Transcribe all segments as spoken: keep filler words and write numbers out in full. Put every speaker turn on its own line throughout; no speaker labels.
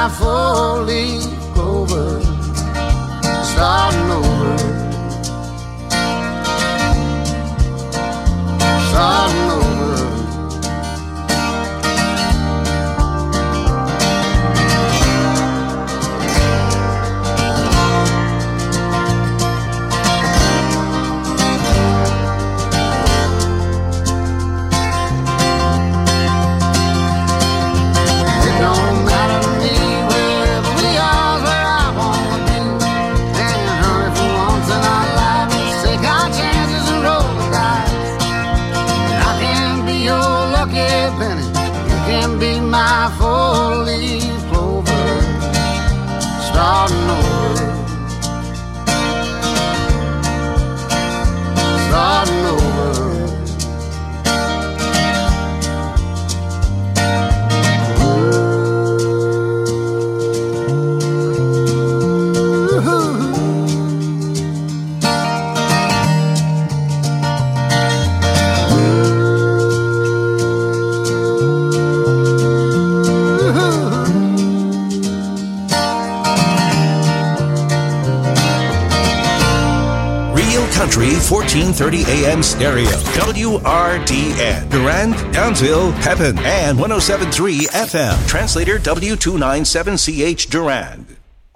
my four-leaf clover, starting over, starting over. My four-leaf clover, starting over, starting over.
fourteen thirty A M stereo, W R D N, Durand, Townsville, Pepin, and one oh seven point three F M. Translator W two ninety-seven C H Durand.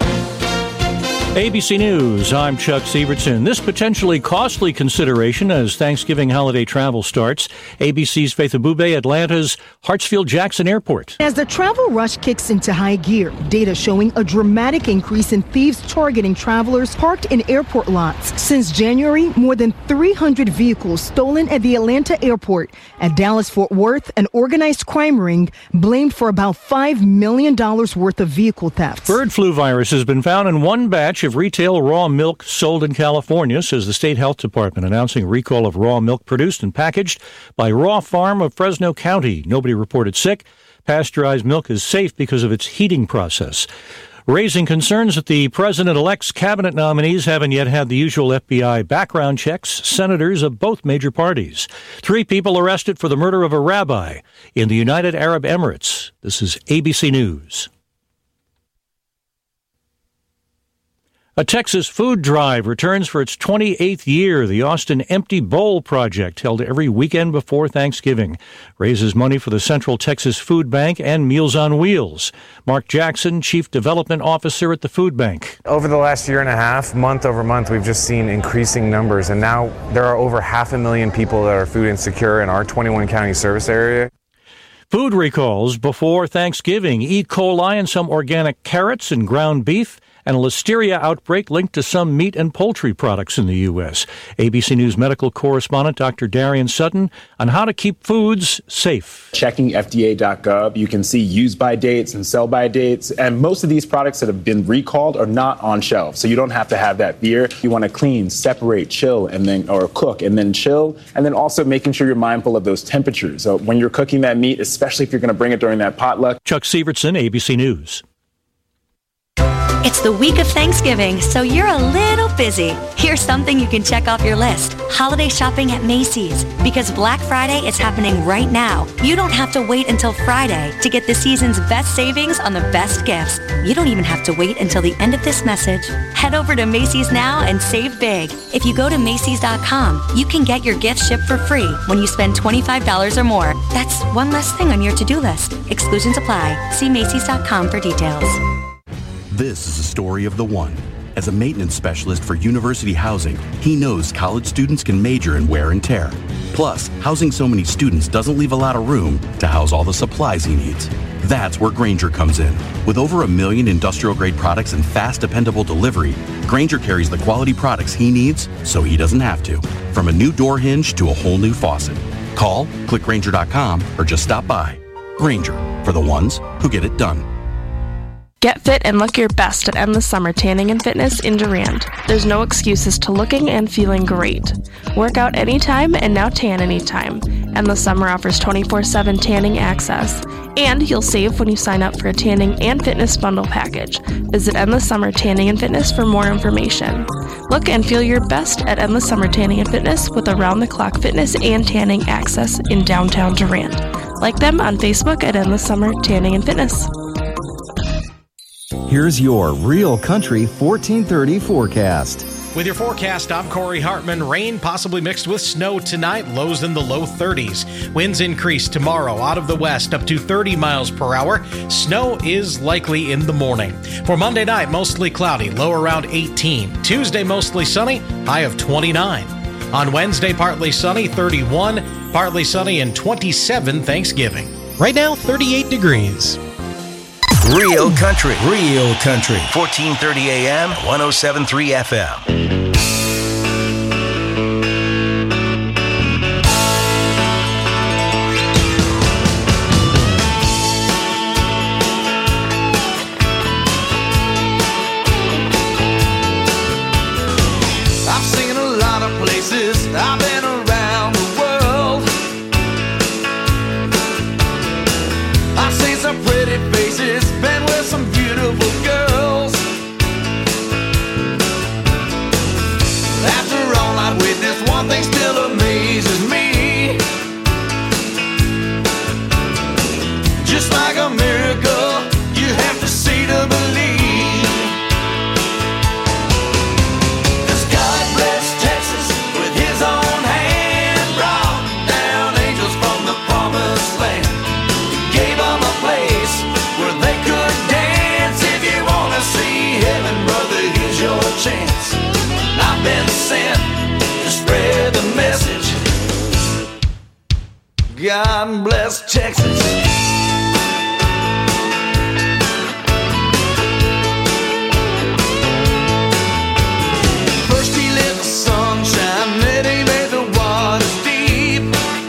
A B C News, I'm Chuck Sievertson. This potentially costly consideration as Thanksgiving holiday travel starts. A B C's Faith Abube, Atlanta's Hartsfield-Jackson Airport.
As the travel rush kicks into high gear, data showing a dramatic increase in thieves targeting travelers parked in airport lots. Since January, more than three hundred vehicles stolen at the Atlanta airport. At Dallas-Fort Worth, an organized crime ring blamed for about five million dollars worth of vehicle thefts.
Bird flu virus has been found in one batch of retail raw milk sold in California, says the state health department, announcing a recall of raw milk produced and packaged by Raw Farm of Fresno County. Nobody reported sick. Pasteurized milk is safe because of its heating process. Raising concerns that the president-elect's cabinet nominees haven't yet had the usual F B I background checks, senators of both major parties. Three people arrested for the murder of a rabbi in the United Arab Emirates. This is A B C News. A Texas food drive returns for its twenty-eighth year. The Austin Empty Bowl Project, held every weekend before Thanksgiving, raises money for the Central Texas Food Bank and Meals on Wheels. Mark Jackson, Chief Development Officer at the Food Bank.
Over the last year and a half, month over month, we've just seen increasing numbers, and now there are over half a million people that are food insecure in our twenty-one county service area.
Food recalls before Thanksgiving. E. coli in some organic carrots and ground beef, and a listeria outbreak linked to some meat and poultry products in the U S. A B C News medical correspondent Doctor Darian Sutton on how to keep foods safe.
Checking F D A dot gov, you can see use-by dates and sell-by dates, and most of these products that have been recalled are not on shelf, so you don't have to have that fear. You want to clean, separate, chill, and then or cook, and then chill, and then also making sure you're mindful of those temperatures. So when you're cooking that meat, especially if you're going to bring it during that potluck.
Chuck Sievertson, A B C News.
It's the week of Thanksgiving, so you're a little busy. Here's something you can check off your list. Holiday shopping at Macy's. Because Black Friday is happening right now. You don't have to wait until Friday to get the season's best savings on the best gifts. You don't even have to wait until the end of this message. Head over to Macy's now and save big. If you go to Macy's dot com, you can get your gift shipped for free when you spend twenty-five dollars or more. That's one less thing on your to-do list. Exclusions apply. See Macy's dot com for details.
This is the story of the one. As a maintenance specialist for University Housing, he knows college students can major in wear and tear. Plus, housing so many students doesn't leave a lot of room to house all the supplies he needs. That's where Grainger comes in. With over a million industrial-grade products and fast, dependable delivery, Grainger carries the quality products he needs so he doesn't have to. From a new door hinge to a whole new faucet. Call, click Grainger dot com, or just stop by. Grainger, for the ones who get it done.
Get fit and look your best at Endless Summer Tanning and Fitness in Durand. There's no excuses to looking and feeling great. Work out anytime and now tan anytime. Endless Summer offers twenty-four seven tanning access. And you'll save when you sign up for a tanning and fitness bundle package. Visit Endless Summer Tanning and Fitness for more information. Look and feel your best at Endless Summer Tanning and Fitness with around-the-clock fitness and tanning access in downtown Durand. Like them on Facebook at Endless Summer Tanning and Fitness.
Here's your Real Country fourteen thirty forecast.
With your forecast, I'm Corey Hartman. Rain possibly mixed with snow tonight, lows in the low thirties. Winds increase tomorrow out of the west up to thirty miles per hour. Snow is likely in the morning. For Monday night, mostly cloudy, low around eighteen. Tuesday, mostly sunny, high of twenty-nine. On Wednesday, partly sunny, thirty-one. Partly sunny and twenty-seven Thanksgiving. Right now, thirty-eight degrees.
Real Country, Real Country, fourteen thirty A M, one oh seven point three F M.
I've seen a lot of places, I've been around the world. I've seen some pretty faces, been with some beautiful girls. After all I've witnessed, one thing still amazes me. Just like a miracle, you have to see to believe. 'Cause God bless Texas with his own hand, brought down angels from the promised land. Gave them a place where they could dance. If you wanna see heaven, brother, here's your chance. I've been sent to spread the message. God bless Texas. First he lit the sunshine, then he made the waters deep.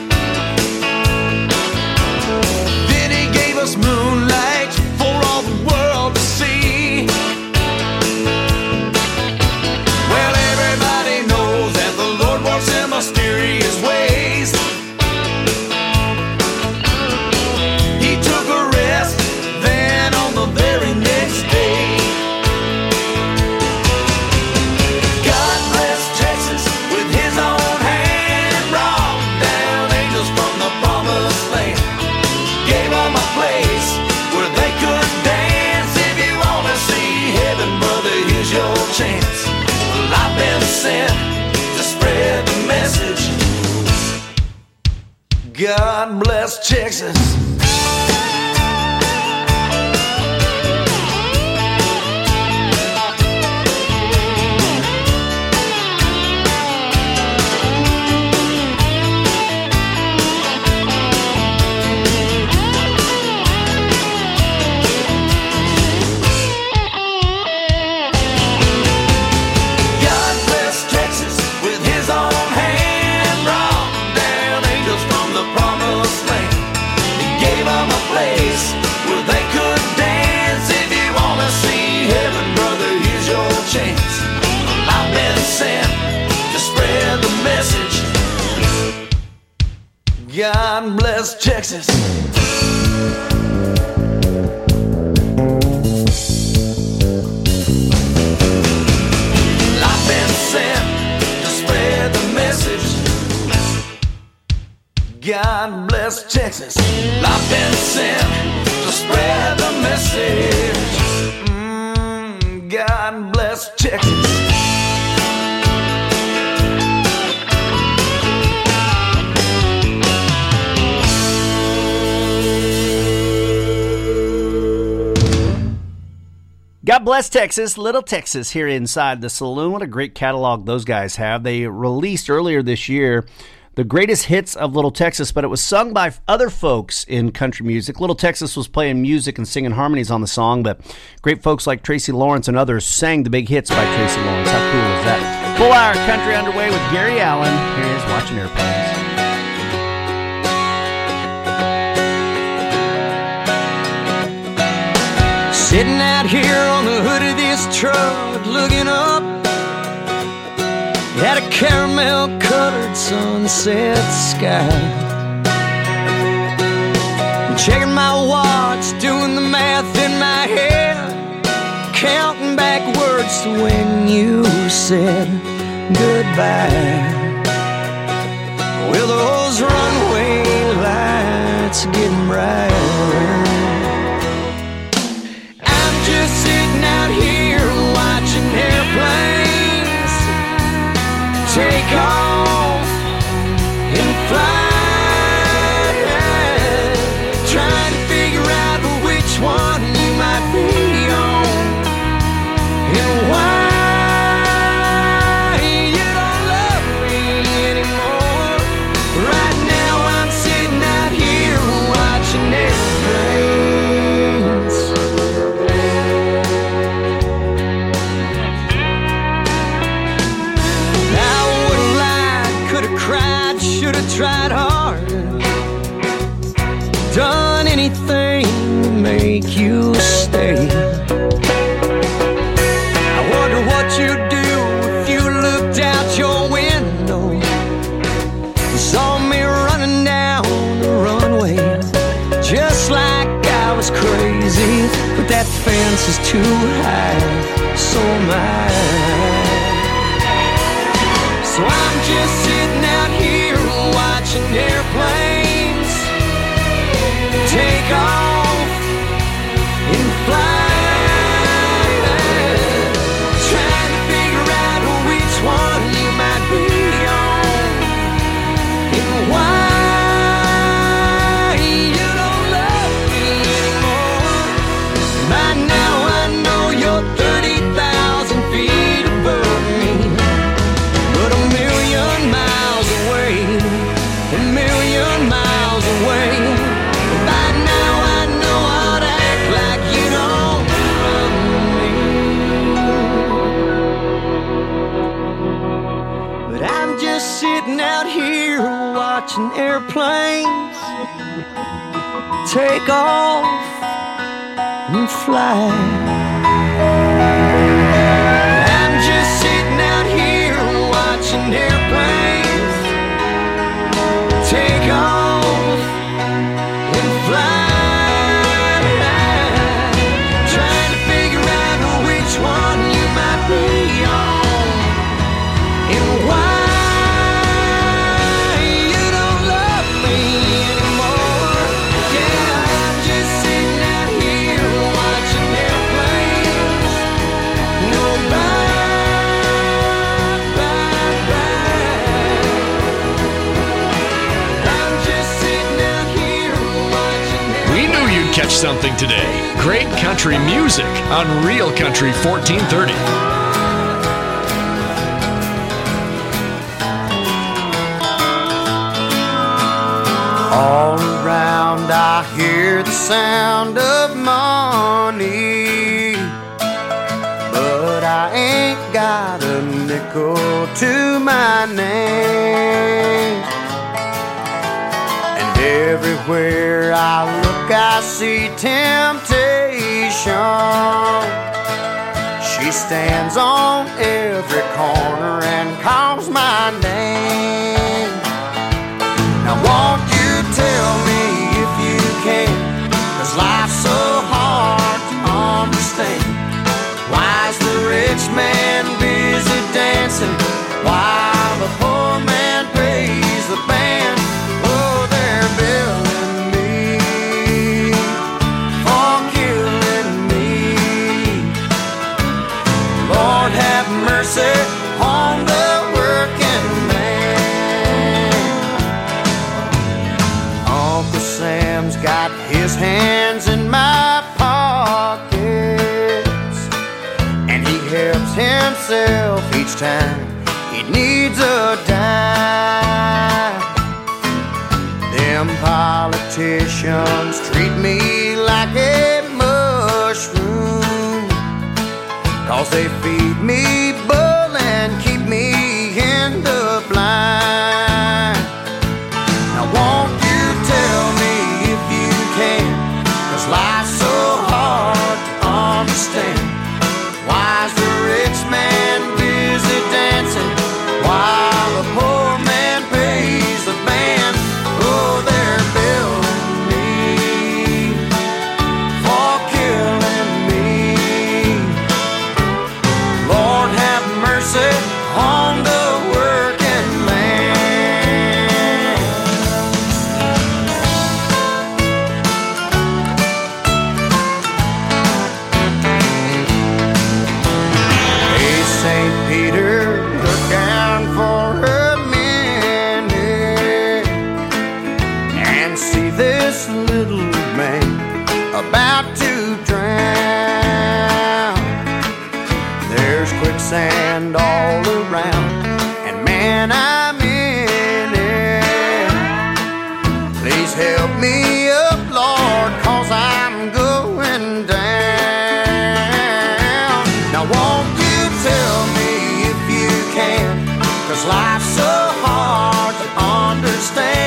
Then he gave us moonlight for all the world to see. Well, everybody knows that the Lord works in mysterious ways. He took a rest, then on the very next day. God bless Texas with his own hand, brought down angels from the promised land. Gave them a place where they could dance. If you wanna see heaven, brother, here's your chance. Well, I've been sent to spread the message. God bless Texas. God bless Texas with his own hand, brought down angels from the promised land. He gave them a place where they could dance. If you wanna see heaven, brother, here's your chance. I've been sent to spread the message. God bless Texas. I've been sent to spread the message. God bless Texas. I've been sent to spread the message. Mm, God bless Texas.
God bless Texas, Little Texas here inside the saloon. What a great catalog those guys have. They released earlier this year the greatest hits of Little Texas, but it was sung by other folks in country music. Little Texas was playing music and singing harmonies on the song, but great folks like Tracy Lawrence and others sang the big hits by Tracy Lawrence. How cool is that? Full hour country underway with Gary Allen. Here he is watching airplanes.
Sitting out here on the hood of this truck, looking up at a caramel-colored sunset sky. Checking my watch, doing the math in my head, counting backwards to when you said goodbye. Well, those runway lights are getting brighter. I'm just
tried hard, done anything to make you stay. I wonder what you'd do if you looked out your window and saw me running down the runway, just like I was crazy. But that fence is too high, so am I. So I'm just sitting out here watching airplanes take off and fly, trying to figure out which one you might be on and why you don't love me anymore. By now I know you're thirty thousand feet above me, but a million miles away, a million miles away. By now I know I'd act like you don't love me. But I'm just sitting out here watching airplanes take off and fly. I'm just sitting out here watching airplanes take off and fly, trying to figure out which one you might be on and why you don't love me anymore. Yeah, I'm just sitting out here watching airplanes go by, by, by. I'm just sitting out here watching airplanes.
We knew you'd catch something today. Great country music on Real Country fourteen thirty.
All around I hear the sound of money, but I ain't got a nickel to my name. And everywhere I look I see temptation. She stands on every corner and calls my name. Now won't you tell me if you can, 'cause life's so hard to understand. Why's the rich man busy dancing while the poor man pays the band? Oh, they're billing me for killing me. Lord have mercy on the working man. Uncle Sam's got his hands in my pockets, and he helps himself each time he needs a dime. Them politicians treat me like a mushroom, 'cause they feed me bull and keep me in the blind. Now won't you tell me if you can, 'cause life's so hard to understand. Why's the rich man busy dancing while the poor man pays the band? Oh, they're billing me for killing me. Lord have mercy on the working man. Hey, Saint Peter, look down for a minute and see this little man about to drown. There's quicksand all around, and man, I'm in it. Please help me up, Lord, 'cause I'm going down. Now won't you tell me if you can, 'cause life's so hard to understand.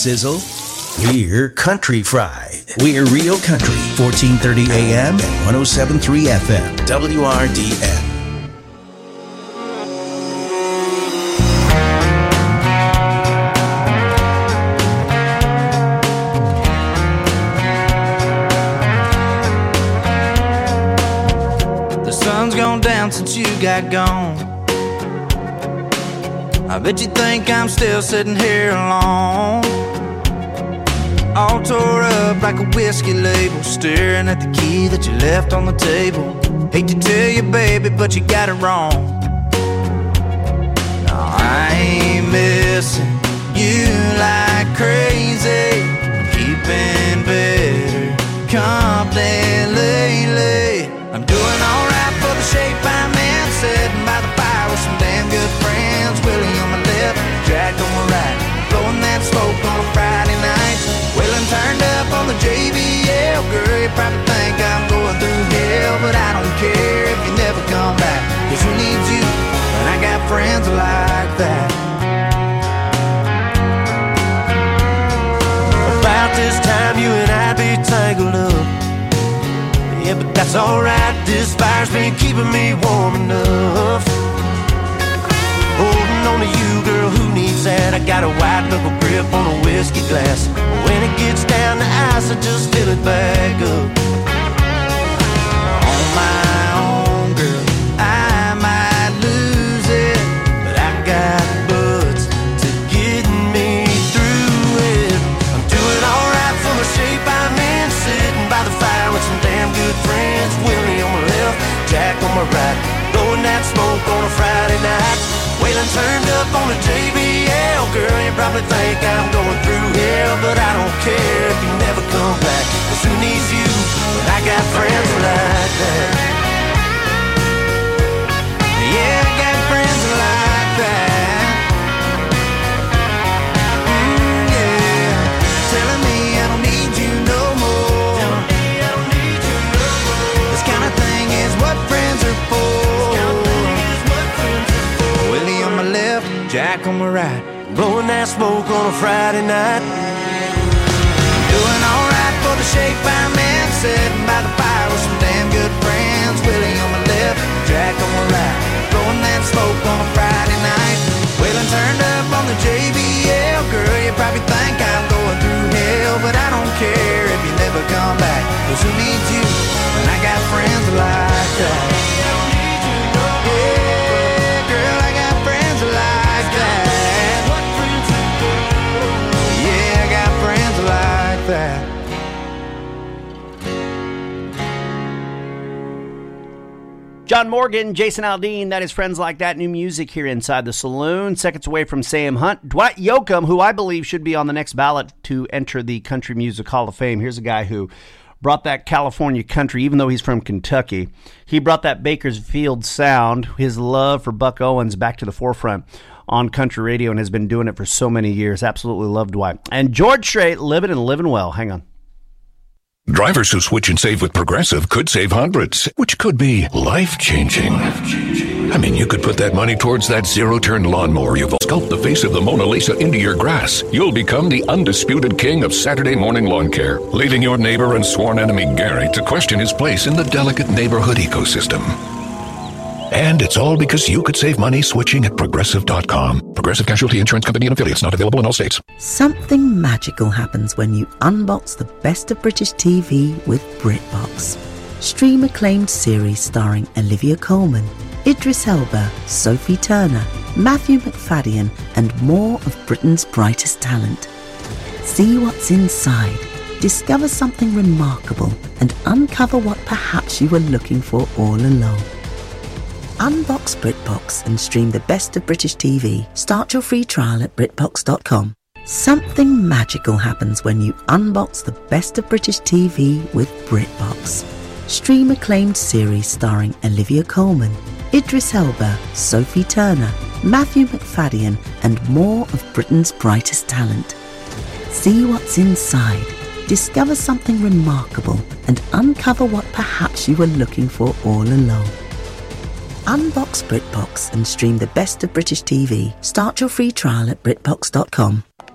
sizzle. We're Country Fried. We're Real Country, fourteen thirty A M and one oh seven point three F M, W R D N.
The sun's gone down since you got gone. I bet you think I'm still sitting here alone, all tore up like a whiskey label, staring at the key that you left on the table. Hate to tell you, baby, but you got it wrong. No, I ain't missing you like crazy. Keeping better company lately. I'm doing alright for the shape I'm in, sitting by the fire with some damn good friends. Willie on my left, Jack on my right, blowing that smoke on a Friday night. Wheeling turned up on the J B L. Girl, you probably think I'm going through hell, but I don't care if you never come back, 'cause who needs you when I got friends like that? About this time you and I'd be tangled up. Yeah, but that's alright, this fire's been keeping me warm enough. Holding on to you, girl, who needs that? I got a white knuckle grip on a whiskey glass. When it gets down to ice, I just fill it back up. On my own, girl, I might lose it, but I got buds to get me through it. I'm doing alright for the shape I'm in, sitting by the fire with some damn good friends. Willie on my left, Jack on my right, blowing that smoke on a Friday night. Waylon turned up on the J B L. Girl, you probably think I'm going through hell, but I don't care if you never come back, 'cause who needs you when I got friends like that? Yeah, I got friends like that. Mm, yeah, telling me I don't need you no more. Telling me I don't need you no more. This kind of thing is what friends are for. Willie on my left, Jack on my right, blowing that smoke on a Friday night. Doing alright for the shape I'm in, sitting by the fire with some damn good friends. Willie on my left, Jack on my right, blowing that smoke on a Friday night. Waylon turned up on the J B L. Girl, you probably think I'm going through hell, but I don't care if you never come back, 'cause who needs you when I got friends like that? That.
John Morgan, Jason Aldean, that is Friends Like That. New music here inside the saloon. Seconds away from Sam Hunt. Dwight Yoakam, who I believe should be on the next ballot to enter the Country Music Hall of Fame. Here's a guy who brought that California country, even though he's from Kentucky. He brought that Bakersfield sound, his love for Buck Owens, back to the forefront on country radio, and has been doing it for so many years. Absolutely love Dwight. And George Strait, living and living well. Hang on.
Drivers who switch and save with Progressive could save hundreds, which could be life-changing. I mean, you could put that money towards that zero-turn lawnmower you've sculpt the face of the Mona Lisa into your grass. You'll become the undisputed king of Saturday morning lawn care, leaving your neighbor and sworn enemy Gary to question his place in the delicate neighborhood ecosystem. And it's all because you could save money switching at Progressive dot com. Progressive Casualty Insurance Company and affiliates, not available in all states.
Something magical happens when you unbox the best of British T V with BritBox. Stream acclaimed series starring Olivia Colman, Idris Elba, Sophie Turner, Matthew McFadden, and more of Britain's brightest talent. See what's inside, discover something remarkable, and uncover what perhaps you were looking for all along. Unbox BritBox and stream the best of British T V. Start your free trial at BritBox dot com. Something magical happens when you unbox the best of British T V with BritBox. Stream acclaimed series starring Olivia Colman, Idris Elba, Sophie Turner, Matthew McFadden, and more of Britain's brightest talent. See what's inside, discover something remarkable, and uncover what perhaps you were looking for all along. Unbox BritBox and stream the best of British T V. Start your free trial at BritBox dot com.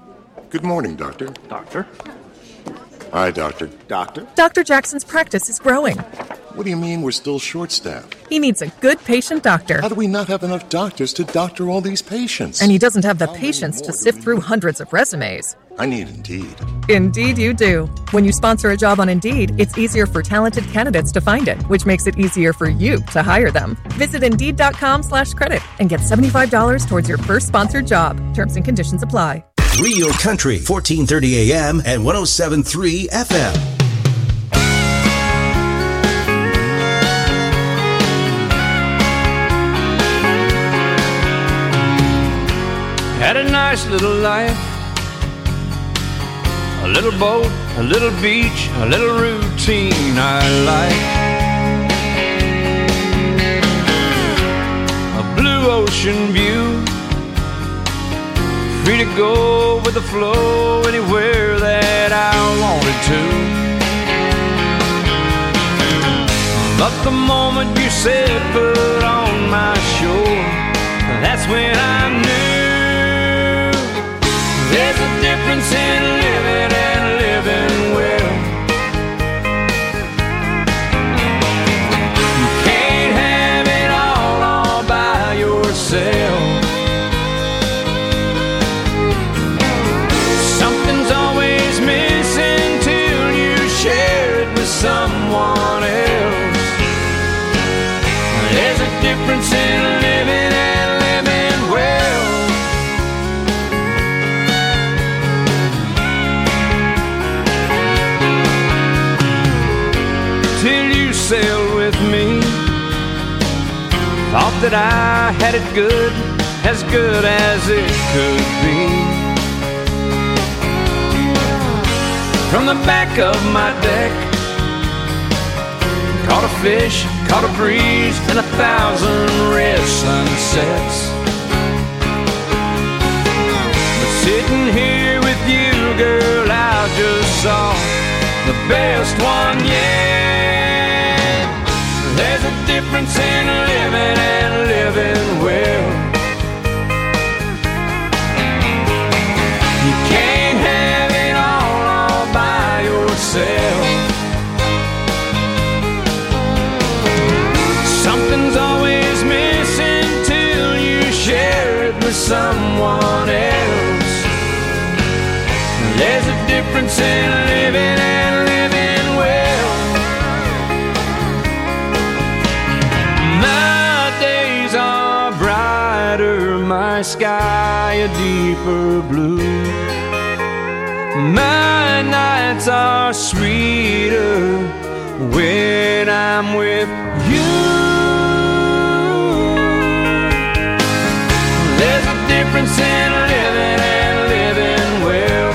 Good morning, Doctor.
Doctor?
Hi, Doctor.
Doctor?
Doctor Jackson's practice is growing.
What do you mean we're still short-staffed?
He needs a good patient doctor.
How do we not have enough doctors to doctor all these patients?
And he doesn't have the patience to sift through hundreds of resumes.
I need Indeed.
Indeed you do. When you sponsor a job on Indeed, it's easier for talented candidates to find it, which makes it easier for you to hire them. Visit Indeed.com slash credit and get seventy-five dollars towards your first sponsored job. Terms and conditions apply.
Real Country, fourteen thirty A M and one oh seven point three F M.
Had a nice little life, a little boat, a little beach, a little routine I like. A blue ocean view, free to go with the flow anywhere that I wanted to. But the moment you said put on my shore, that's when I knew there's a difference in living and living well. You can't have it all all by yourself. Something's always missing till you share it with someone else. There's a difference in living and living well. Till you sailed with me, thought that I had it good, as good as it could be. From the back of my deck, caught a fish, caught a breeze, and a thousand red sunsets. But sitting here with you, girl, I just saw the best one yet. There's a difference in living and living well. You can't have it all, all by yourself. Something's always missing till you share it with someone else. There's a difference in living and living well. My days are brighter, my sky a deeper blue. My nights are sweeter when I'm with you. There's a difference in living and living well.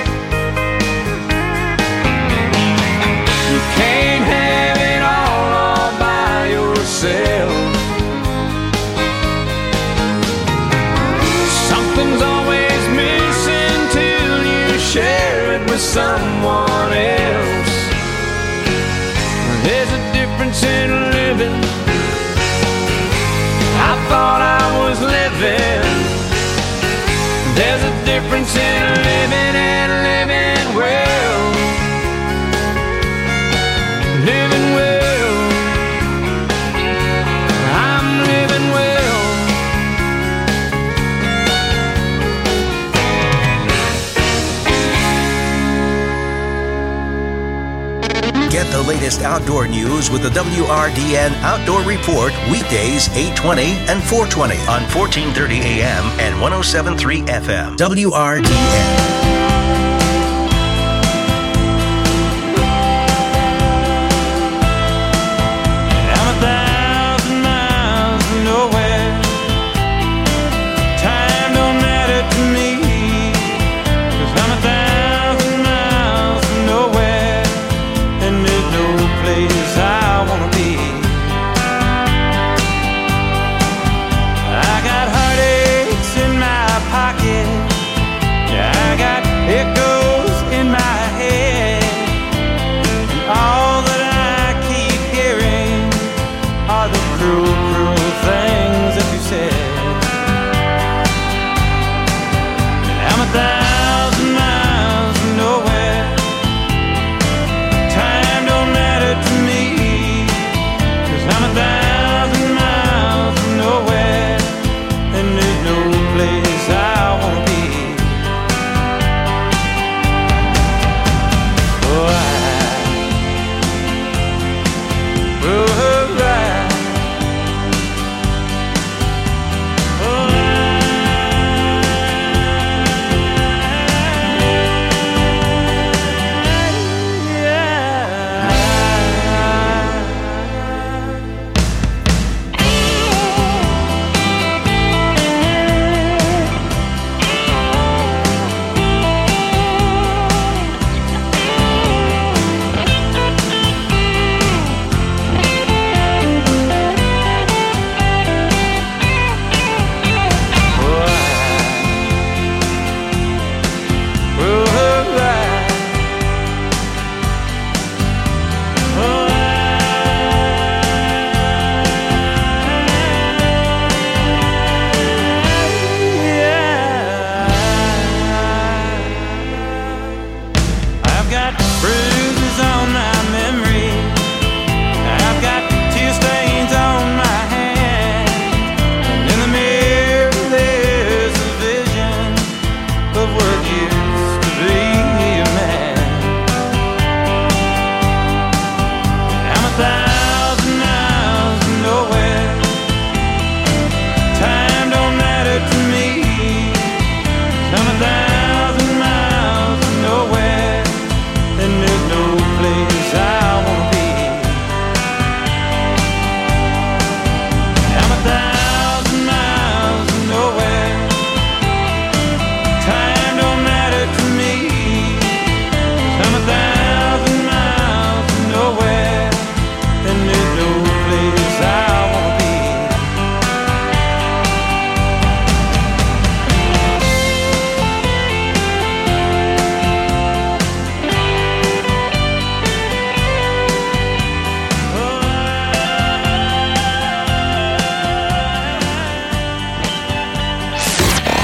You can't have it all, all by yourself. Something's always missing till you share it with someone else. There's a difference in living. I thought I was living. There's a difference in living and living well. Living well. I'm living well.
Get the latest outdoor news with the W R D N Outdoor Report weekdays eight twenty and four twenty on fourteen thirty A M and one oh seven point three F M. W R D N.
I got heartaches in my pocket. Yeah, I got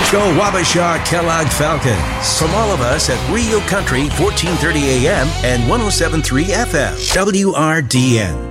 Go Wabasha Kellogg Falcons. From all of us at Real Country, fourteen thirty A M and one oh seven point three F M. W R D N.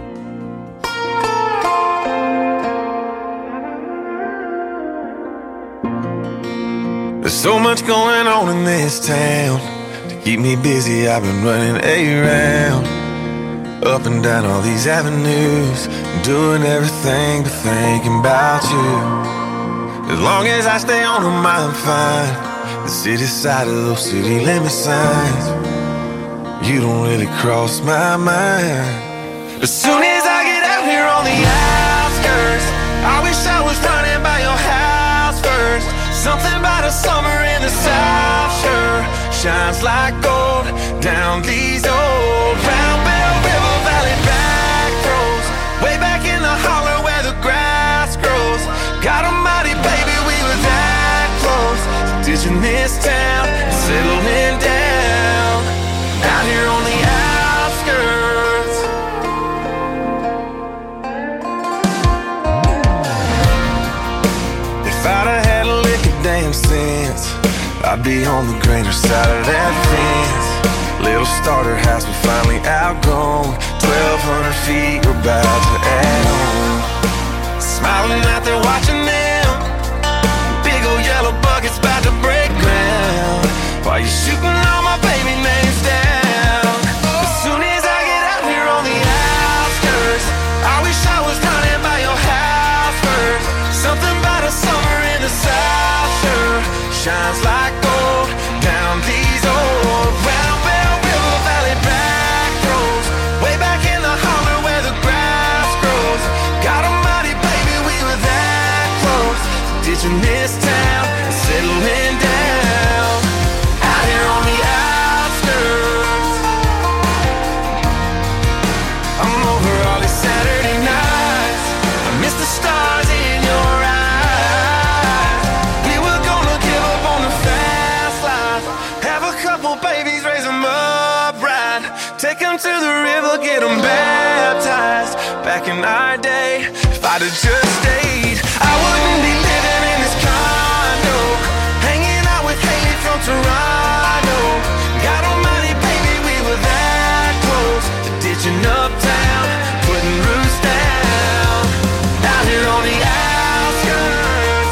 There's so much going on in this town. To keep me busy, I've been running around, up and down all these avenues, doing everything but thinking about you. As long as I stay on them, I'm fine. The city side of those city limit signs, you don't really cross my mind. As soon as I get out here on the outskirts, I wish I was running by your house first. Something about a summer in the South sure shines like gold down these old Round Bell River Valley back roads, way back in the holler where the grass grows. God almighty, baby, we were that close to ditching this town and settling down out here on the outskirts. If I'd have had a lick of damn sense, I'd be on the greener side of that fence. Little starter house we finally outgrown, twelve hundred feet we're about to add on. Smiling out there watching them, big old yellow buckets about to break ground, while you're shooting all my baby names down. As soon as I get out here on the outskirts, I wish I was running by your house first. Something about a summer in the South sure shines like gold down these old Round Bell River Valley back roads, way back in the holler where the grass grows. God almighty, baby, we were that close to ditching this town and settling down out here on the outskirts. I'm over all these Saturday nights, I miss the stars in your eyes. We were gonna give up on the fast life, have a couple babies, raise them up right, take them to the river, get them baptized. Back in our day, if I'd have just stayed, I wouldn't be living in this condo, hanging out with Haley from Toronto. God almighty, baby, we were that close to ditching uptown, putting roots down out here on the outskirts.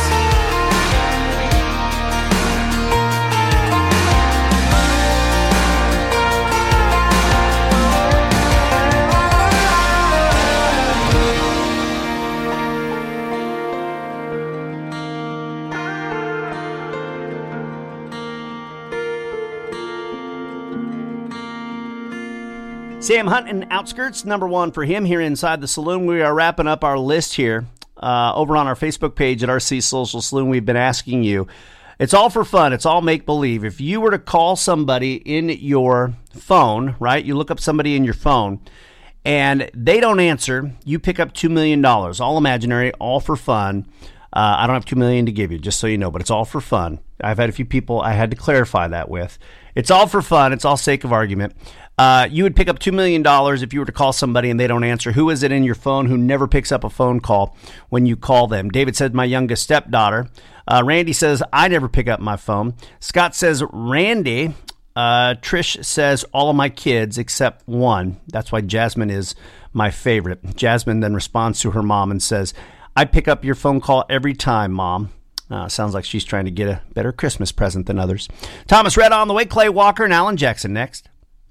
Sam Hunt and Outskirts, number one for him here inside the saloon. We are wrapping up our list here uh, over on our Facebook page at R C Social Saloon. We've been asking you. It's all for fun. It's all make-believe. If you were to call somebody in your phone, right, you look up somebody in your phone, and they don't answer, you pick up two million dollars. All imaginary, all for fun. Uh, I don't have two million dollars to give you, just so you know, but it's all for fun. I've had a few people I had to clarify that with. It's all for fun. It's all sake of argument. Uh, you would pick up two million dollars if you were to call somebody and they don't answer. Who is it in your phone who never picks up a phone call when you call them? David said, my youngest stepdaughter. Uh, Randy says, I never pick up my phone. Scott says, Randy. Uh, Trish says, all of my kids except one. That's why Jasmine is my favorite. Jasmine then responds to her mom and says, I pick up your phone call every time, Mom. Uh, sounds like she's trying to get a better Christmas present than others. Thomas Red on the way. Clay Walker and Alan Jackson next.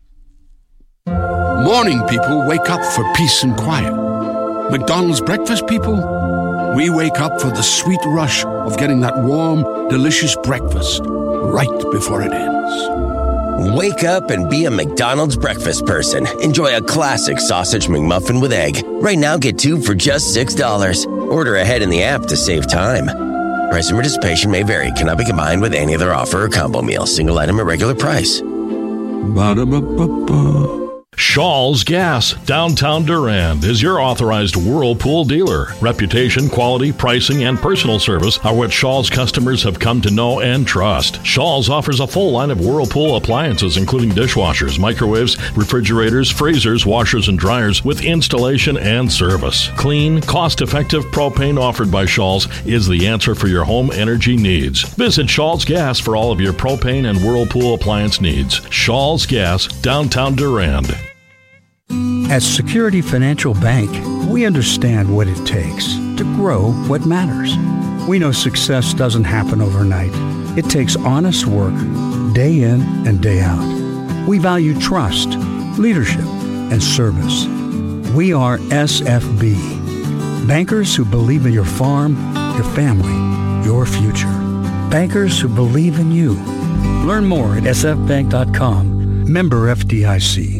Morning people wake up for peace and quiet. McDonald's breakfast people, we wake up for the sweet rush of getting that warm, delicious breakfast right before it ends.
Wake up and be a McDonald's breakfast person. Enjoy a classic sausage McMuffin with egg. Right now, get two for just six dollars. Order ahead in the app to save time. Price and participation may vary. Cannot be combined with any other offer or combo meal. Single item at regular price.
Ba-da-ba-ba-ba.
Shaw's Gas, downtown Durand, is your authorized Whirlpool dealer. Reputation, quality, pricing, and personal service are what Shaw's customers have come to know and trust. Shaw's offers a full line of Whirlpool appliances, including dishwashers, microwaves, refrigerators, freezers, washers, and dryers, with installation and service. Clean, cost-effective propane offered by Shaw's is the answer for your home energy needs. Visit Shaw's Gas for all of your propane and Whirlpool appliance needs. Shaw's Gas, downtown Durand.
At Security Financial Bank, we understand what it takes to grow what matters. We know success doesn't happen overnight. It takes honest work, day in and day out. We value trust, leadership, and service. We are S F B, bankers who believe in your farm, your family, your future. Bankers who believe in you. Learn more at s f bank dot com. Member F D I C.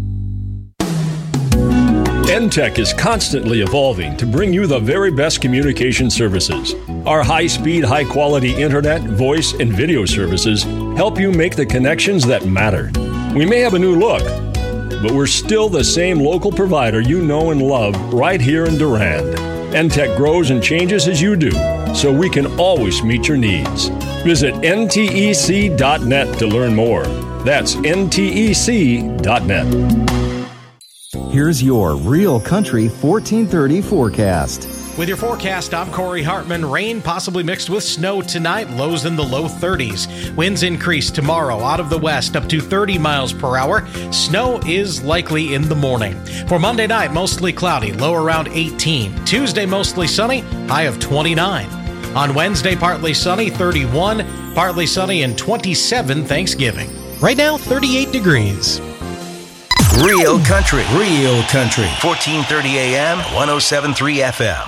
N Tech is constantly evolving to bring you the very best communication services. Our high-speed, high-quality internet, voice, and video services help you make the connections that matter. We may have a new look, but we're still the same local provider you know and love right here in Durand. N Tech grows and changes as you do, so we can always meet your needs. Visit N T E C dot net to learn more. That's N T E C dot net.
Here's your Real Country fourteen thirty forecast.
With your forecast, I'm Corey Hartman. Rain possibly mixed with snow tonight, lows in the low thirties. Winds increase tomorrow out of the west up to thirty miles per hour. Snow is likely in the morning. For Monday night, mostly cloudy, low around eighteen. Tuesday, mostly sunny, high of twenty-nine. On Wednesday, partly sunny, thirty-one. Partly sunny and twenty-seven Thanksgiving. Right now, thirty-eight degrees.
Real Country. Real Country. fourteen thirty A M, one oh seven point three F M.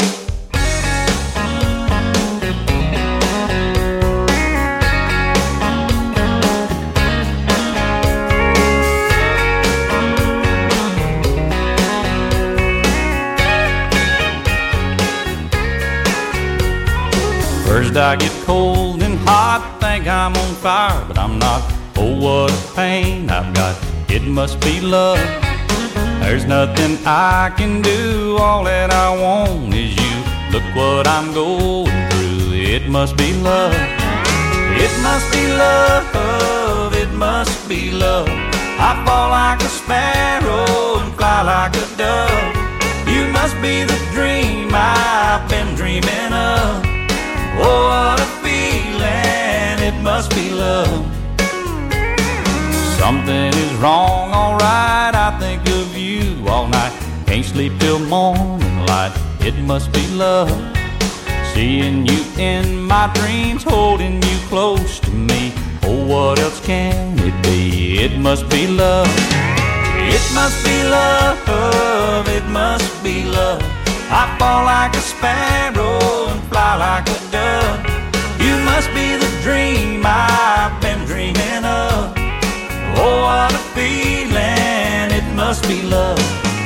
First I get cold and hot, think I'm on fire, but I'm not. Oh, what a pain I've got. It must be love. There's nothing I can do. All that I want is you. Look what I'm going through. It must be love. It must be love. It must be love. I fall like a sparrow and fly like a dove. You must be the dream I've been dreaming of. Oh, what a feeling. It must be love. Something is wrong, alright. I think of you all night. Can't sleep till morning light. It must be love. Seeing you in my dreams, holding you close to me. Oh, what else can it be? It must be love. It must be love. It must be love. I fall like a sparrow and fly like a dove. You must be the dream I've been dreaming of. Oh, what a feeling, it must be love.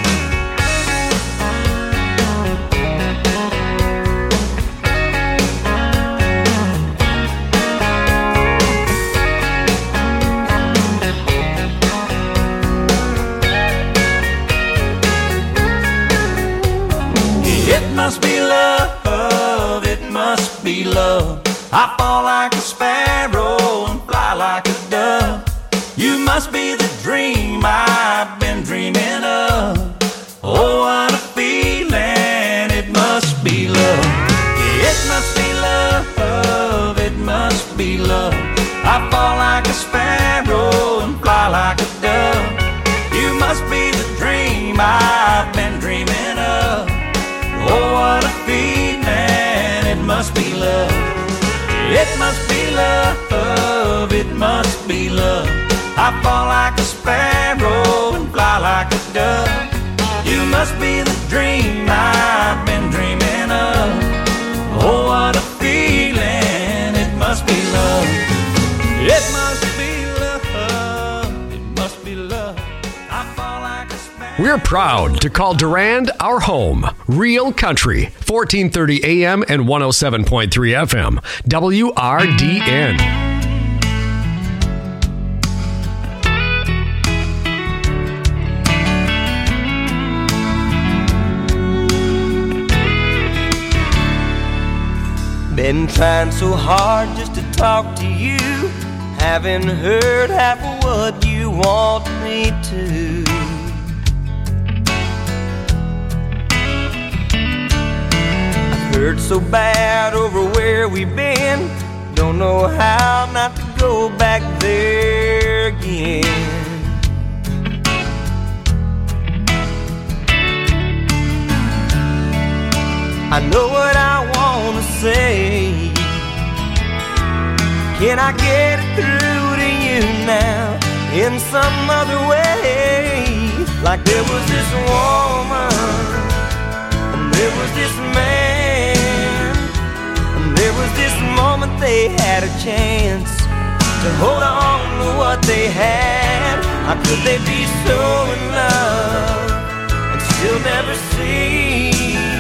It must be love, it must be love. I fall like a sparrow and fly like a dove. You must be the dream I've been dreaming of. Oh, what a feeling, it must be love. It must be love, it must be love. I fall like a sparrow and fly like a dove. You must be the dream I've been dreaming of. Oh, what a feeling, it must be love. It must be love, it must be love. I fall like a sparrow and fly like a dove. You must be the dream I've been dreaming of. Oh, what a feeling, it must be love. It must be love, it must be love. I fall like a sparrow.
We're proud to call Durand our home. Real Country, fourteen thirty A M and one oh seven point three F M. W R D N.
Been trying so hard just to talk to you. Haven't heard half of what you want me to. I've heard so bad over where we've been. Don't know how not to go back there again. I know what I want to say. Can I get it through to you now in some other way? Like there was this woman, and there was this man, and there was this moment they had a chance to hold on to what they had. How could they be so in love and still never see?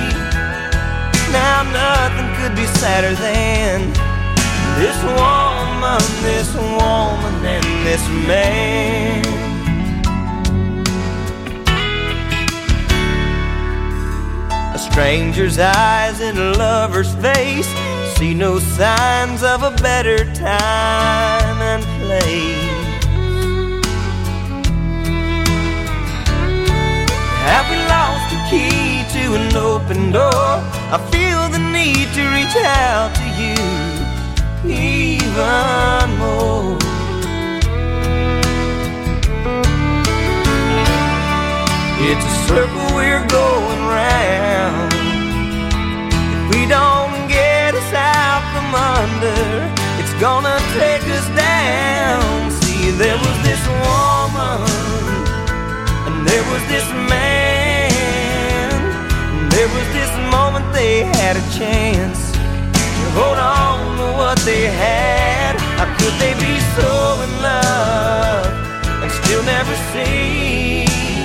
Now nothing could be sadder than this woman, this woman, and this man. A stranger's eyes in a lover's face see no signs of a better time and place. Have we lost the key to an open door? I feel the need to reach out to you even more. It's a circle we're going round. If we don't get us out from under, it's gonna take us down. See, there was this woman, and there was this man, and there was this moment they had a chance to hold on to what they had. How could they be so in love and still never see?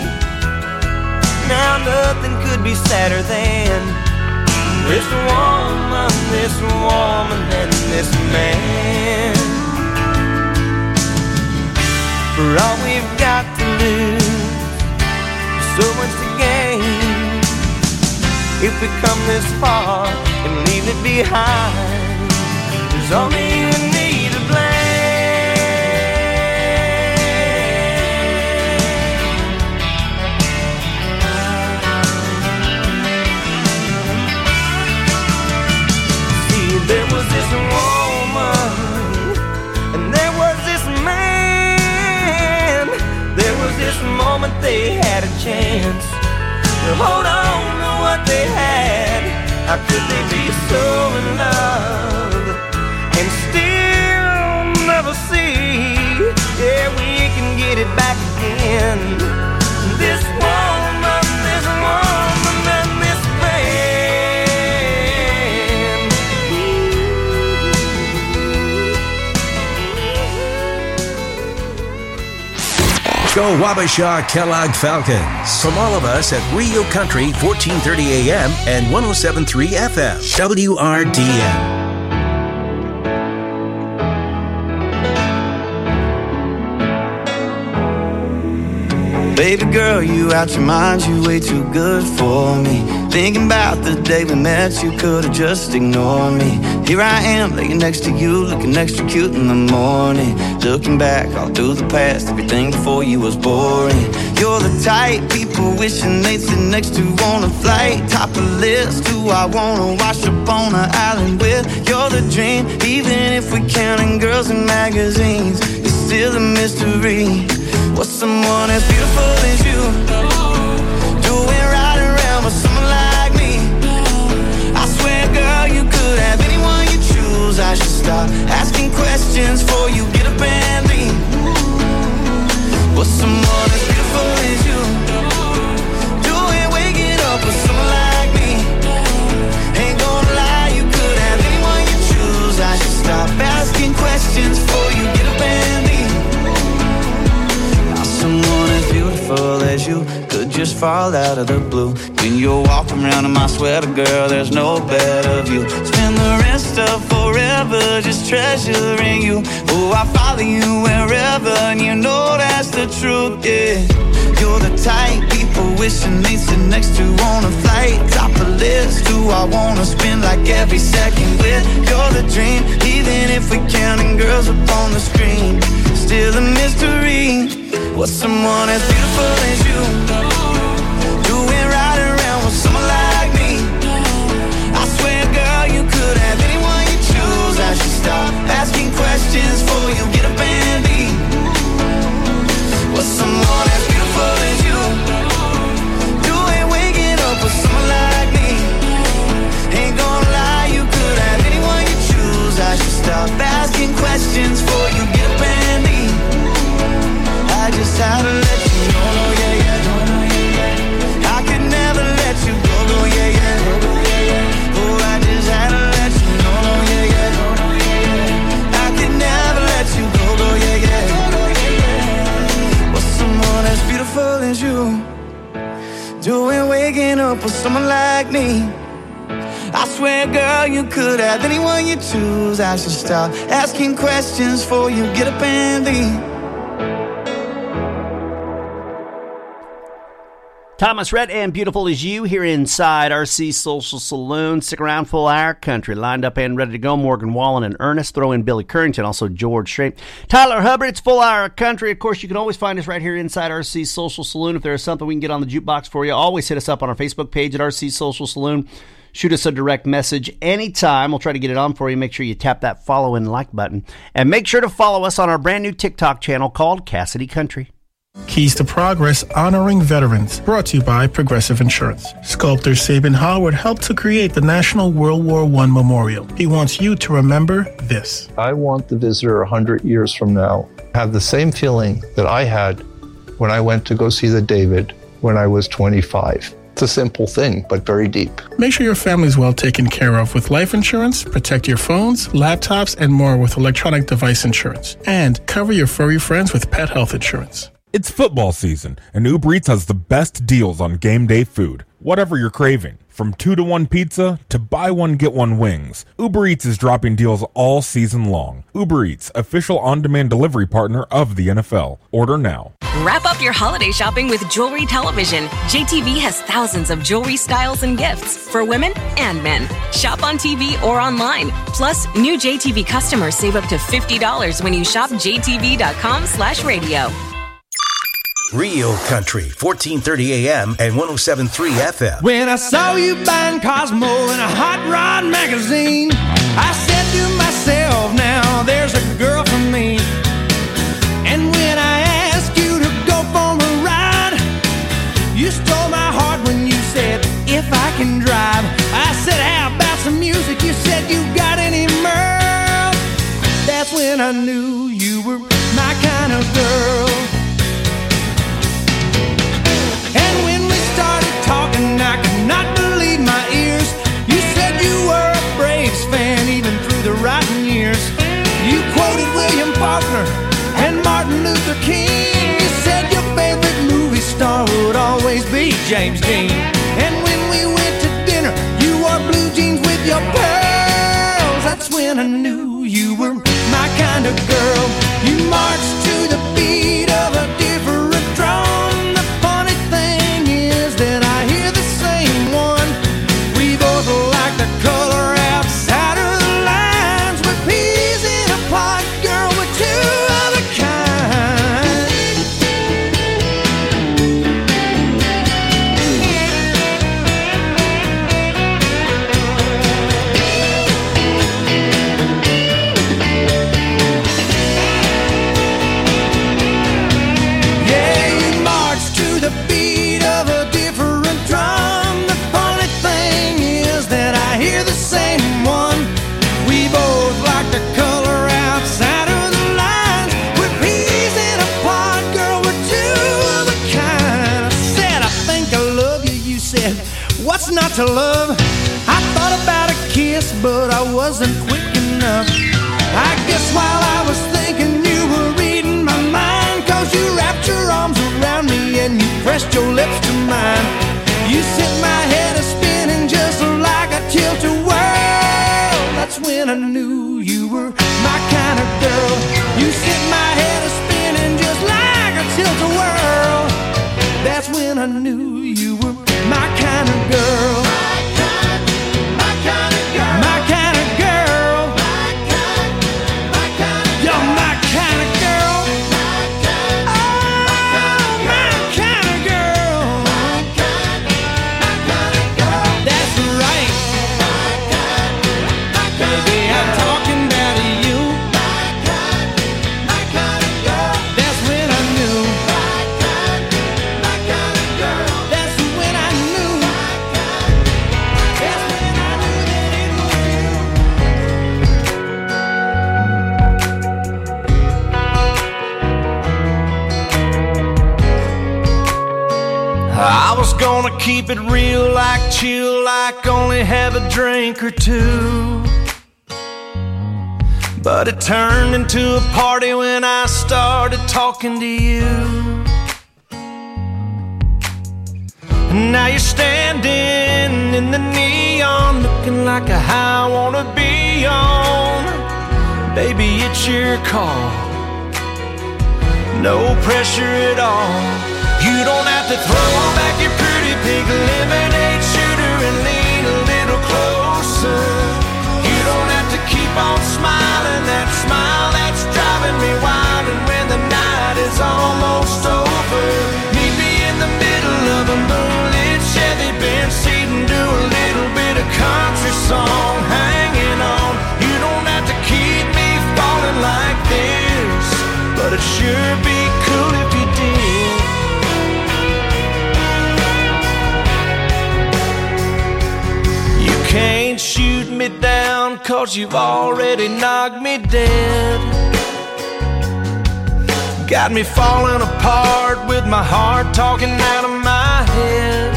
Now nothing could be sadder than this woman, this woman, and this man. For all we've got to lose, so much to gain. If we come this far and leave it behind, there's only you and me to blame. See, there was this woman, and there was this man. There was this moment they had a chance to hold on to what they had. How could they be so in love and still never see? Yeah, we can get it back again. This woman, this woman, and this man.
Go Wabasha Kellogg Falcons. From all of us at Rio Country, fourteen thirty A M and one oh seven point three F M. W R D N.
Baby girl, you out your mind, you way too good for me. Thinking about the day we met, you could've just ignored me. Here I am, laying next to you, looking extra cute in the morning. Looking back all through the past, everything before you was boring. You're the type people wishing they'd sit next to on a flight. Top of the list, who I wanna wash up on an island with. You're the dream, even if we're counting girls in magazines. It's still a mystery. What's someone as beautiful as you doing right around with someone like me? I swear, girl, you could have anyone you choose. I should stop asking questions before you get up and leave. What's someone as beautiful as you doing, waking up with someone like me? Ain't gonna lie, you could have anyone you choose. I should stop asking questions before you get up and leave. Someone as beautiful as you could just fall out of the blue. When you're walking around in my sweater, girl, there's no better view. Spend the rest of forever just treasuring you. Oh, I follow you wherever, and you know that's the truth, yeah. You're the type people wishing they sit next to on a flight. Top of the list, who I wanna spend like every second with. You're the dream, even if we're counting girls up on the screen. Still a mystery. What's someone as beautiful as you doing right around with someone like me? I swear, girl, you could have anyone you choose. I should stop asking questions for you. Get up and leave. What's someone as beautiful as you doing waking up with someone like me? Ain't gonna lie, you could have anyone you choose. I should stop asking questions for you. Get up and leave. I just had to let you know, no, yeah, yeah, no, no, yeah, yeah. I could never let you go, no, yeah, yeah, no, no, yeah, yeah. Oh, I just had to let you know, no, yeah, yeah, no, no, yeah, yeah. I could never let you go, no, yeah, yeah, no, no, yeah, yeah. What's someone as beautiful as you doing waking up with someone like me? I swear, girl, you could have anyone you choose. I should stop asking questions for you. Get up and leave.
Thomas Rhett and Beautiful As You here inside R C Social Saloon. Stick around, full hour country lined up and ready to go. Morgan Wallen and Ernest. Throw in Billy Currington, also George Strait. Tyler Hubbard, it's full hour country. Of course, you can always find us right here inside R C Social Saloon. If there is something we can get on the jukebox for you, always hit us up on our Facebook page at R C Social Saloon. Shoot us a direct message anytime. We'll try to get it on for you. Make sure you tap that follow and like button. And make sure to follow us on our brand new TikTok channel called Cassidy Country.
Keys to Progress, honoring veterans. Brought to you by Progressive Insurance. Sculptor Sabin Howard helped to create the National World War One Memorial. He wants you to remember this.
I want the visitor one hundred years from now have the same feeling that I had when I went to go see the David when I was twenty-five. It's a simple thing, but very deep.
Make sure your family's well taken care of with life insurance. Protect your phones, laptops, and more with electronic device insurance. And cover your furry friends with pet health insurance.
It's football season, and Uber Eats has the best deals on game day food. Whatever you're craving, from two to one pizza to buy one get one wings, Uber Eats is dropping deals all season long. Uber Eats, official on-demand delivery partner of the N F L. Order now.
Wrap up your holiday shopping with Jewelry Television. J T V has thousands of jewelry styles and gifts for women and men. Shop on T V or online. Plus, new J T V customers save up to fifty dollars when you shop j t v dot com slash radio.
Real Country, fourteen thirty A M and one oh seven point three F M.
When I saw you buying Cosmo in a Hot Rod magazine, I said to myself, now there's a girl for me. And when I asked you to go for a ride, you stole my heart when you said, if I can drive. I said, how about some music? You said, you got any Merle? That's when I knew you were my kind of girl. Talking, I could not believe my ears. You said you were a Braves fan even through the rotten years. You quoted William Faulkner and Martin Luther King. You said your favorite movie star would always be James Dean. And when we went to dinner, you wore blue jeans with your pearls. That's when I knew you were my kind of girl. You marched to the beat of a different drum. The funny thing is that I like the color outside of the lines. We're peas in a pod, girl, we're two of a kind. Yeah, you march to the beat of a different drum. The funny thing is that I hear the same one. We both like the color outside of the lines. We're peas in a pod, girl, we're two of a kind. I said, I think I love you. You said, what's not to love? I thought about a kiss, but I wasn't quick enough. I guess while I was thinking you were reading my mind, 'cause you wrapped your arms around me and you pressed your lips to mine. You set my head a-spinning just like a tilt-a-whirl. That's when I knew you were my kind of girl. You set my head a-spinning just like a tilt-a-whirl. That's when I knew you were my kind of girl. My kind
gonna keep it real, like chill, like only have a drink or two. But it turned into a party when I started talking to you. And now you're standing in the neon, looking like a high I wanna be on. Baby, it's your call, no pressure at all. You don't have to throw back your pretty pink lemonade shooter and lean a little closer. You don't have to keep on smiling, that smile that's driving me wild. And when the night is almost over, meet me in the middle of a moonlit Chevy Benz seat and do a little bit of country song, hanging on. You don't have to keep me falling like this, but it'd sure be cool if you did. You can't shoot me down, cause you've already knocked me dead. Got me falling apart with my heart talking out of my head.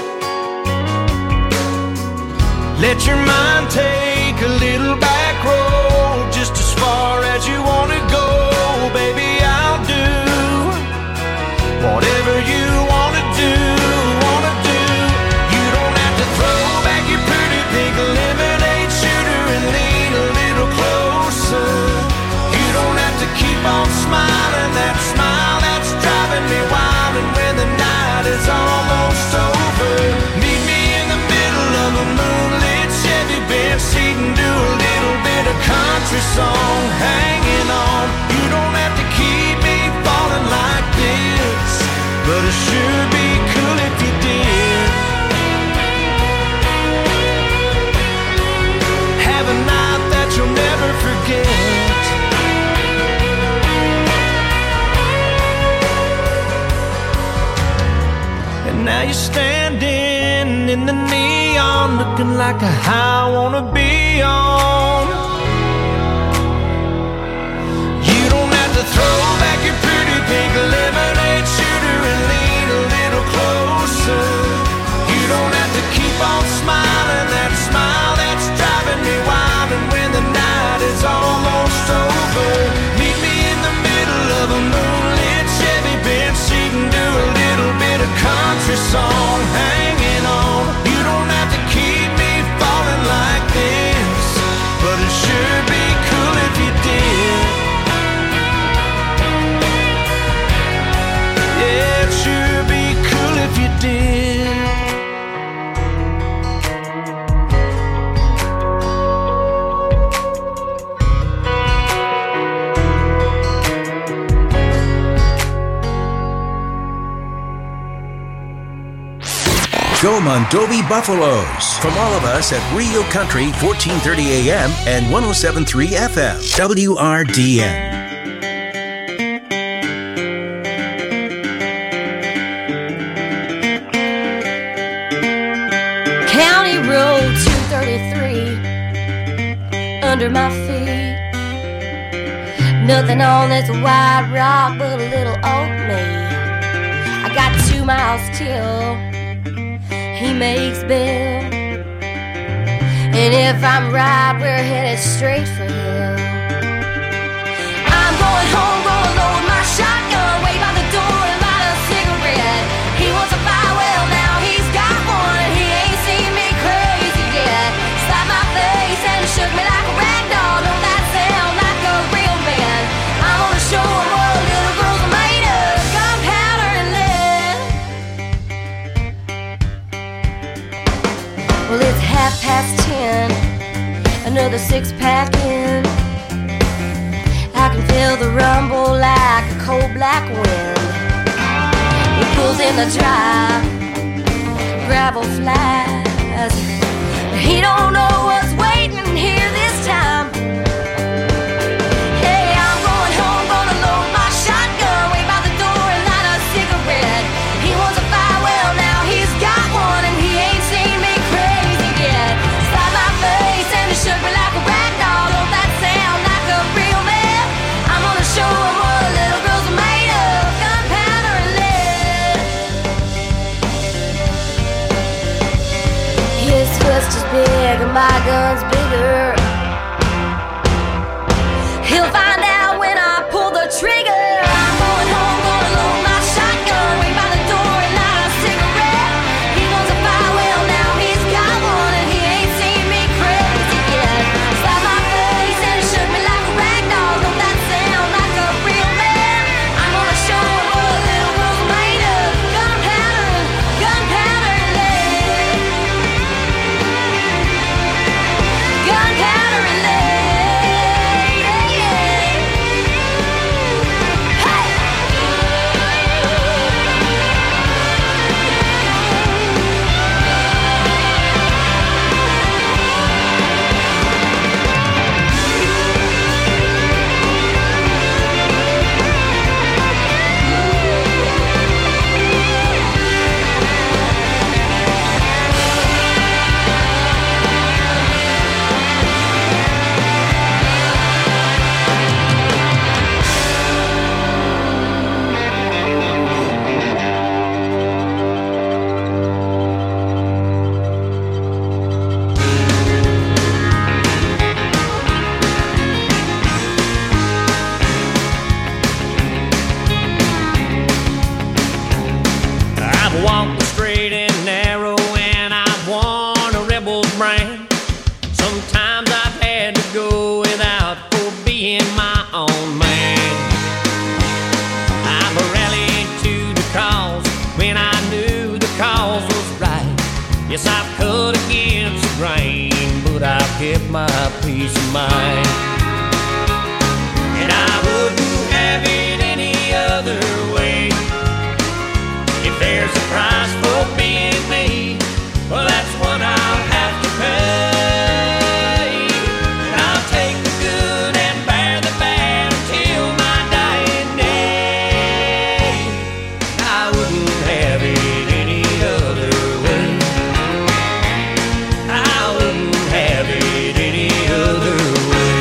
Let your mind take a little back road, just as far as you want to go. Baby, I'll do whatever you want to do, want to do. You don't have to throw back your pretty pink lemonade shooter and lean a little closer. You don't have to keep on smiling, that smile that's driving me wild. And when the night is almost over, meet me in the middle of a moonlit Chevy Benz seat and do a little bit of country song, hanging on. You don't have to keep me falling like this, but it sure be cool if you did. Have a night that you'll never forget. And now you're standing in the neon, looking like a high I wanna be on. You don't have to throw back your pretty pink lemonade shooter and lean a little closer. You don't have to keep on smiling, that smile that's driving me wild. And when the night is almost over, meet me in the middle of a moonlit Chevy Benz seat and do a little bit of country song, hanging on. You don't have to keep me falling like this, but it sure be cool if you did. Yeah, it sure be cool if you did.
Joe Mondovi Buffaloes. From all of us at Rio Country, fourteen thirty A M and one oh seven point three F M. W R D N.
County Road two thirty-three under my feet. Nothing on this white rock but a little old me. I got two miles till he makes bail, and if I'm right, we're headed straight for hell. I'm going home, gonna load my shotgun, wait by the door and light a cigarette. He wants a fire, well now he's got one, and he ain't seen me crazy yet. Slapped my face and shook me like a rag doll. Don't that sound like a real man? I'm gonna show him what little girls are made of, gunpowder and lead. Well, it's half past ten, another six pack in. I can feel the rumble like a cold black wind. He pulls in the drive, gravel flies. He don't know what's waiting here this time. Hey, I'm going home, gonna load my shotgun, wait by the door and light a cigarette. He wants a fire, well now he's got one, and he ain't seen me crazy yet. Slap my face and it shook me like a rag doll. Don't that sound like a real man? I'm gonna show him what little girls are made of, gunpowder and lead. making my guns bigger. He'll find out when I pull the trigger. I'm going home, gonna load my shotgun, wait by the door and light a cigarette. He knows if I will, now he's got one, and he ain't seen me crazy yet. Slap my face and shook me like a rag doll. Don't that sound like a real man? I'm gonna show him what a little girl's made of. Gunpowder, gunpowder and lead. Gunpowder and lead.
I've walked the straight and narrow, and I've worn a rebel's brand. Sometimes I've had to go without for being my own man. I've rallied to the cause when I knew the cause was right. Yes, I've cut against the grain, but I've kept my peace of mind. And I wouldn't have it any other way. If there's a price for being me, well, that's what I'll have to pay. And I'll take the good and bear the bad until my dying day. I wouldn't have it any other way. I wouldn't have it any other way.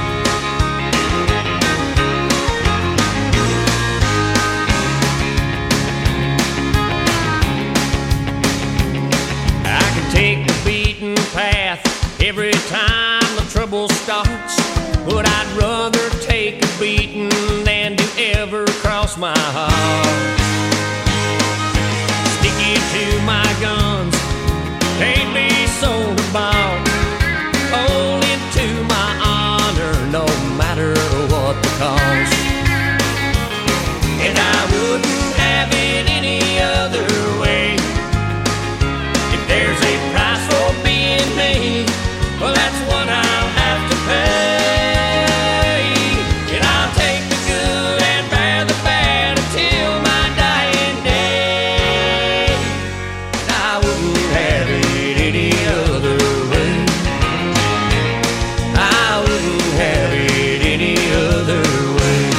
Take the beaten path every time the trouble starts, but I'd rather take a beating than to ever cross my heart. Sticking to my guns, can't be sold or bought. Holding to my honor, no matter what the cost. And I wouldn't have it any other way. There's a price for being me, well, that's what I'll have to pay. And I'll take the good and bear the bad until my dying day. And I wouldn't have it any other way. I wouldn't have it any other way.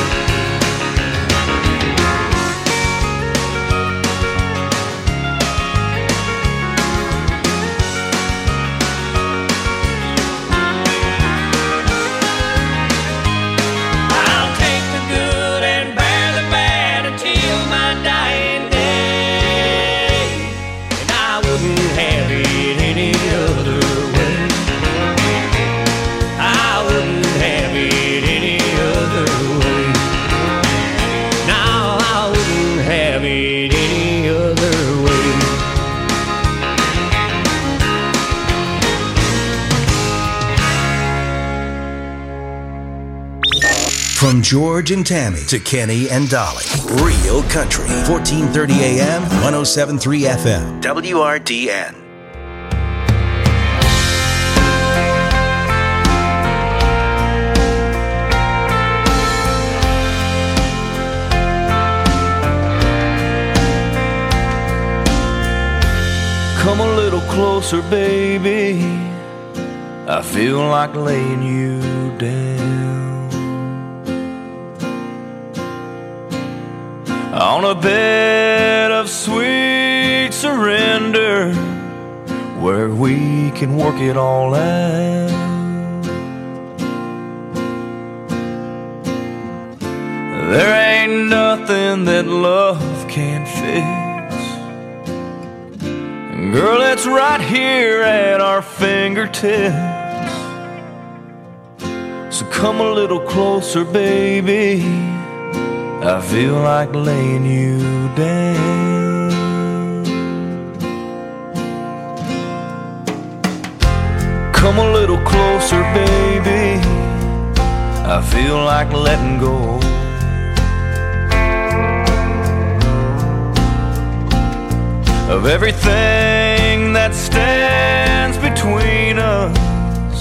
From George and Tammy to Kenny and Dolly. Real Country. fourteen thirty A M, one oh seven point three F M. W R D N.
Come a little closer, baby. I feel like laying you down on a bed of sweet surrender, where we can work it all out. There ain't nothing that love can't fix. Girl, it's right here at our fingertips. So come a little closer, baby. I feel like laying you down. Come a little closer, baby. I feel like letting go. Of everything that stands between us.